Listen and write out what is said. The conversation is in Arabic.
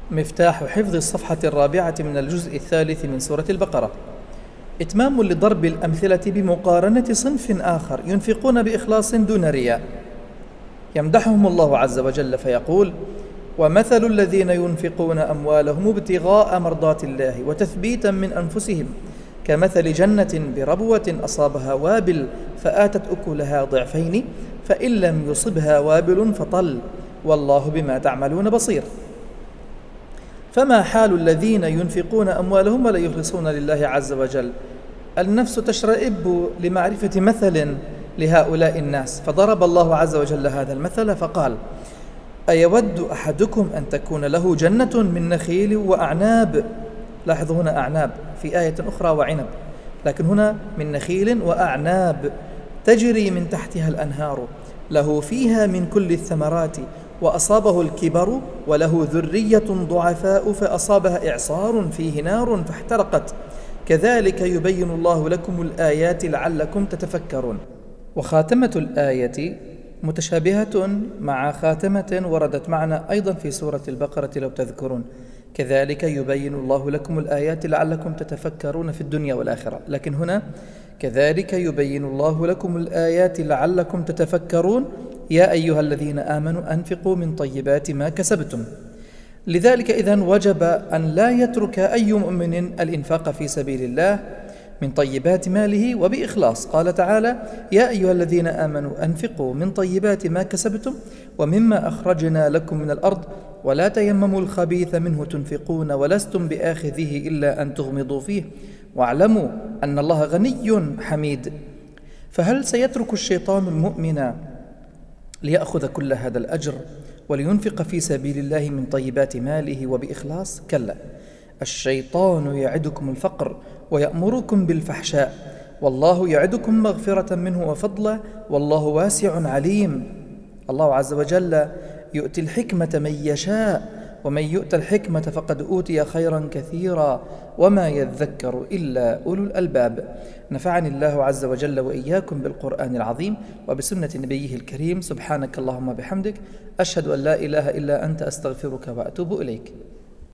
مفتاح حفظ الصفحة 4 من الجزء 3 من سورة البقرة. إتمام لضرب الأمثلة بمقارنة صنف آخر ينفقون بإخلاص دون رياء. يمدحهم الله عز وجل فيقول: ومثل الذين ينفقون أموالهم ابتغاء مرضات الله وتثبيتا من أنفسهم كمثل جنة بربوة أصابها وابل فآتت أكلها ضعفين فإن لم يصبها وابل فطل والله بما تعملون بصير. فما حال الذين ينفقون أموالهم ولا يخلصون لله عز وجل؟ النفس تشرئب لمعرفة مثل لهؤلاء الناس، فضرب الله عز وجل هذا المثل فقال: أيود أحدكم أن تكون له جنة من نخيل وأعناب. لاحظوا هنا أعناب، في آية أخرى وعنب، لكن هنا من نخيل وأعناب تجري من تحتها الأنهار له فيها من كل الثمرات وأصابه الكبر وله ذرية ضعفاء فأصابها إعصار فيه نار فاحترقت كذلك يبين الله لكم الآيات لعلكم تتفكرون. وخاتمة الآية متشابهة مع خاتمة وردت معنا أيضا في سورة البقرة لو تذكرون: كذلك يبين الله لكم الآيات لعلكم تتفكرون في الدنيا والآخرة، لكن هنا كذلك يبين الله لكم الآيات لعلكم تتفكرون يا أيها الذين آمنوا أنفقوا من طيبات ما كسبتم. لذلك إذن وجب أن لا يترك أي مؤمن الإنفاق في سبيل الله من طيبات ماله وبإخلاص. قال تعالى: يا أيها الذين آمنوا أنفقوا من طيبات ما كسبتم ومما أخرجنا لكم من الأرض ولا تيمموا الخبيث منه تنفقون ولستم بآخذه إلا أن تغمضوا فيه واعلموا أن الله غني حميد. فهل سيترك الشيطان المؤمن ليأخذ كل هذا الأجر ولينفق في سبيل الله من طيبات ماله وبإخلاص؟ كلا، الشيطان يعدكم الفقر ويأمركم بالفحشاء والله يعدكم مغفرة منه وفضلا والله واسع عليم. الله عز وجل يؤتي الحكمة من يشاء ومن يؤت الحكمة فقد أوتي خيرا كثيرا وما يذكر إلا أولو الألباب. نفعني الله عز وجل وإياكم بالقرآن العظيم وبسنة نبيه الكريم. سبحانك اللهم بحمدك، أشهد أن لا إله إلا أنت، أستغفرك وأتوب إليك.